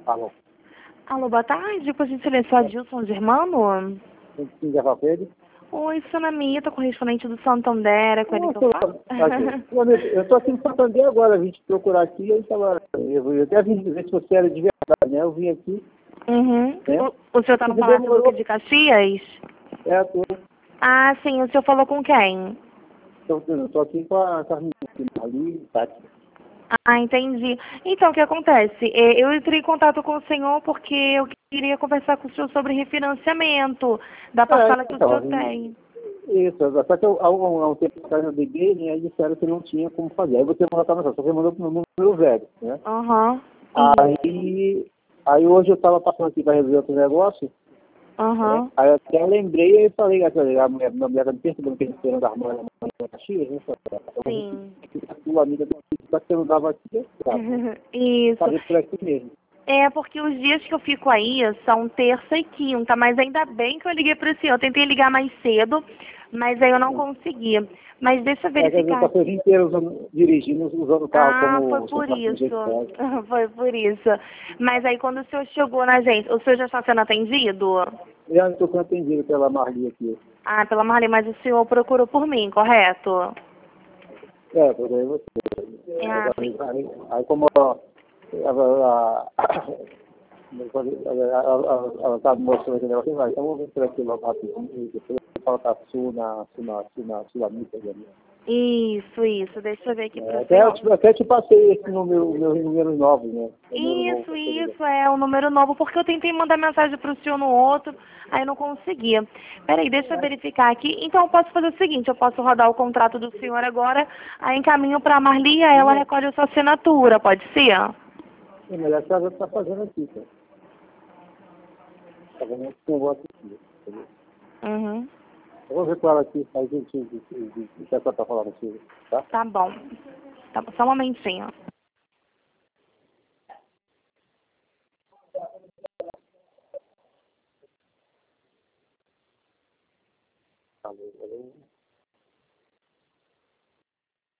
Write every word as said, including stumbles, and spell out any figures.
Alô. Alô, boa tarde. Por gentileza, Adilson Germano? Sim, já falei ele? Oi, Sonamita, correspondente do Santander, é com ele que eu falo? Eu estou aqui no Santander agora, vim te procurar aqui, eu, tava, eu, eu até vim ver se você era de verdade, né? Eu vim aqui. Uhum. Né? O, o senhor está no Palácio Duque de Caxias? É, estou. Ah, sim. O senhor falou com quem? Estou aqui com a Carminha ali, Tati. Ah, entendi. Então, o que acontece? É, Eu entrei em contato com o senhor porque eu queria conversar com o senhor sobre refinanciamento da parcela É, que o então, senhor tem. isso, só que eu, há um, há um tempo atrás eu liguei, né, aí disseram que não tinha como fazer. Aí você mandou mensagem, só que você mandou para o número velho, né? Aham. Aí, aí hoje eu estava passando aqui para resolver outro negócio, né? Aham. Aí eu até lembrei e falei, a mulher, a mulher está me perguntando que a gente tem da mãe da Caxias, né? Sim. A sua amiga do só que eu não dava aqui, eu dava. Isso. Fazer por aqui mesmo. É, porque os dias que eu fico aí são terça e quinta, mas ainda bem que eu liguei para o senhor. Eu tentei ligar mais cedo, mas aí eu não consegui. Mas deixa eu É, quer dizer, eu verificar passei o aqui. dia inteiro usando, dirigindo, usando o carro Ah, foi como por cartão de isso. crédito. Foi por isso. Mas aí quando o senhor chegou na gente, o senhor já está sendo atendido? Eu estou sendo atendido pela Marli aqui. Ah, pela Marli, mas o senhor procurou por mim, correto? É, por aí você. Ah, sim. Aí, aí, aí como ela ela está mostrando aquele negócio, vai, então vamos ver por aqui logo rapidinho. E depois eu falo tá sul na sul na sul na Sulamita. Isso, isso. Deixa eu ver aqui para o Até, eu senhor. te- até te passei esse número, meus números novos, né? O número novo Isso, pra você ligar. isso, é o número novo, porque eu tentei mandar mensagem para o senhor no outro, aí não conseguia. Peraí, deixa eu verificar aqui. Então eu posso fazer o seguinte, eu posso rodar o contrato do senhor agora, aí encaminho para a Marli, aí ela recolhe a sua assinatura, pode ser? É, mas essa já está fazendo aqui, cara. Tá vendo que eu gosto aqui. Entendeu? Uhum. Eu vou ver com ela aqui, aí a gente o que ela está falando aqui, tá? Tá bom. Tá bom, só um momentinho. Tá bom, tá bom.